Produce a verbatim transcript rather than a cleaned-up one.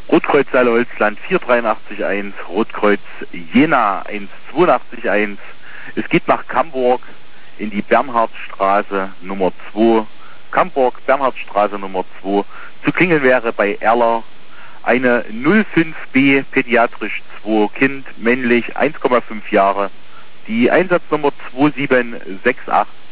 Rotkreuz Saale-Holzland vier drei acht eins, Rotkreuz Jena eins zwei acht eins. Es geht nach Camburg in die Bernhardstraße Nummer zwei. Camburg, Bernhardstraße Nummer zwei. Zu klingeln wäre bei Erler eine null fünf B, pädiatrisch zwei, Kind, männlich, eins Komma fünf Jahre. Die Einsatznummer zwei sieben sechs acht